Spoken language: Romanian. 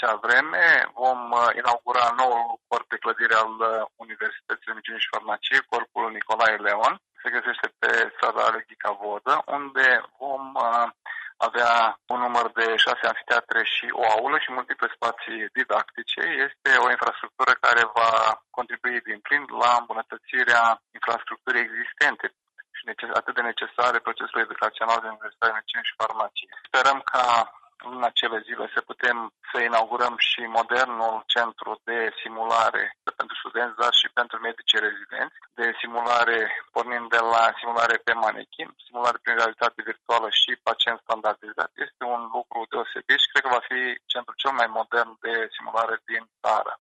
acea vreme vom inaugura noul corp de clădire al Universității de Medicine și Farmacie, Corpul Nicolae Leon. Se găsește pe strada Aleghica Vodă, unde vom avea un număr de 6 anfiteatre și o aulă și multiple spații didactice. Este o infrastructură care va contribui din plin la îmbunătățirea infrastructurii existente și atât de necesare procesul educațional de Universitatea de Medicine și Farmacie. Sperăm ca în acele zile să putem să inaugurăm și modernul centru de simulare pentru studenți, dar și pentru medici rezidenți, de simulare pornind de la simulare pe manechin, simulare prin realitate virtuală și pacient standardizat. Este un lucru deosebit și cred că va fi centrul cel mai modern de simulare din țară.